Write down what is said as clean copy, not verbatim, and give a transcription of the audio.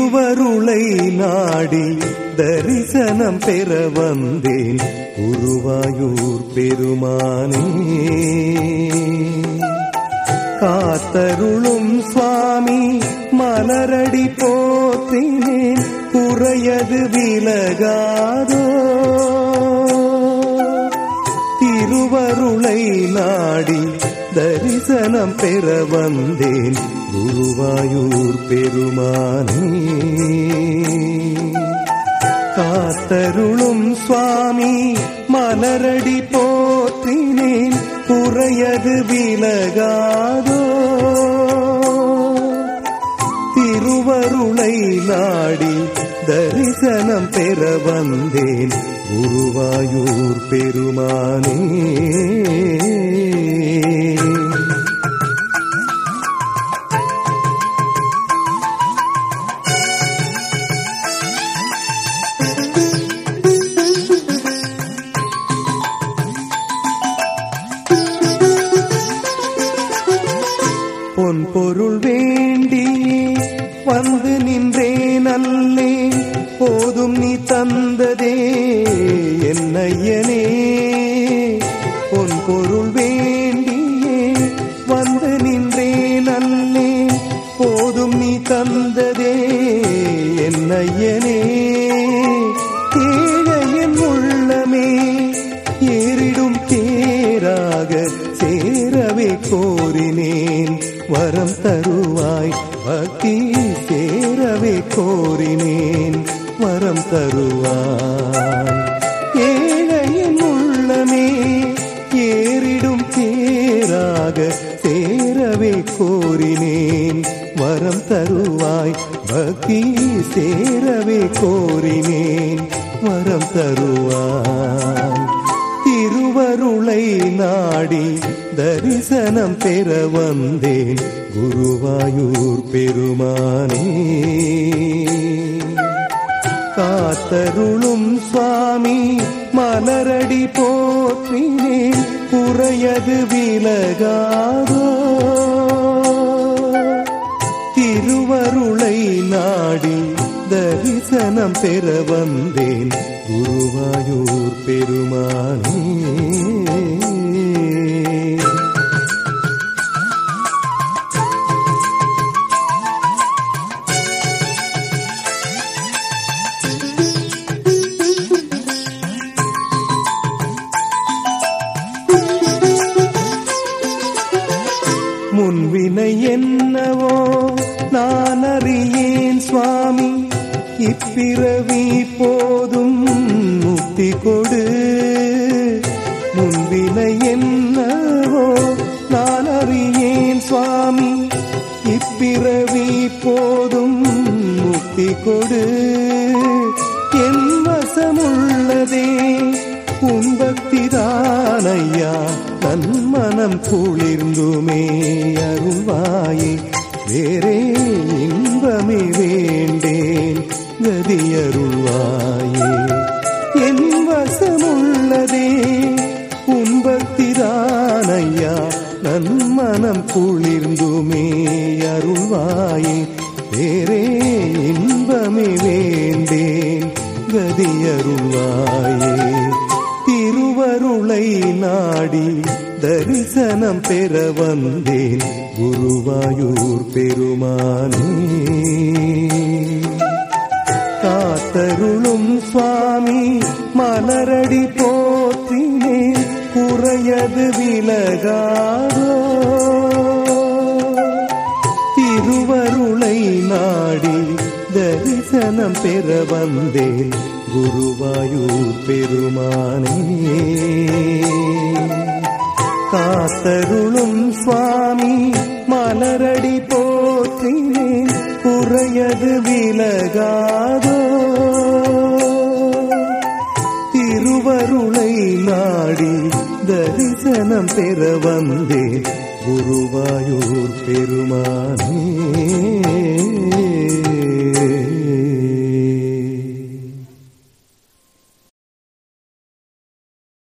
திருவருளை நாடி தரிசனம் பெற வந்தேன் குருவாயூர் பெருமானே. காத்தருளும் சுவாமி மலரடி போற்றினேன் குறையது விலகாதோ. திருவருளை நாடி தரிசனம் பெற வந்தேன் குருவாயூர் பெருமானே. காத்தருளும் சுவாமி மலரடி போற்றினேன் குறையது விலகாதோ. திருவருளை நாடி தரிசனம் பெற வந்தேன் குருவாயூர் பெருமானே. பொன் பொருள் வேண்டியே வந்து நின்றேன் அல்லே போதும் நீ தந்ததே என்னையனே. பொன் பொருள் வேண்டியே வந்து நின்றேன் அல்லே போதும் நீ தந்ததே என்னையனே. ஏழையின் உள்ளமே ஏறிடும் தேராக சேரவே கோரினேன் வரம் தருவாய் பக்தி சேரவே கோரினேன் வரம் தருவாய். ஏழையின் உள்ளமே ஏறிடும் தேராக சேரவே கோரினேன் வரம் தருவாய் பக்தி சேரவே கோரினேன் வரம் தருவாய். திருவருளை நாடி தரிசனம் பெற வந்தேன் குருவாயூர் பெருமானே. காத்தருளும் சுவாமி மலரடி போற்றினேன் குறையது விலகாதோ. திருவருளை நாடி தரிசனம் பெற வந்தேன் குருவாயூர் பெருமானே. முன்வினை என்னவோ நான் அறியேன் சுவாமி இப்பிறவி போதும் முக்தி கொடு. முன்வினை என்னவோ நான் அறியேன் சுவாமி இப்பிறவி போதும் முக்தி கொடு. என் வசமுள்ளதே உன் பக்திதானையா தன் மனம் குளிர்ந்துமே அருள்வாயே. வேறே இன்பமே வேண்டேன் கதியருள்வாயே. என் வசமுள்ளதே உன் பக்திதானையா நன் மனம் குளிர்ந்துமே அருள்வாயே. வேறே இன்பமே வேண்டேன் கதியருள்வாயே. திருவருளை நாடி தரிசனம் பெற வந்தேன் குருவாயூர் பெருமானே. காத்தருளும் சுவாமி மலரடி போற்றினேன் குறையது விலகாதோ. திருவருளை நாடி தரிசனம் பெற வந்தேன் குருவாயூர் பெருமானே. காத்தருளும் சுவாமி மலரடி போற்றினேன் குறையது விலகாதோ. திருவருளை நாடி தரிசனம் பெற வந்தேன் குருவாயூர் பெருமானே.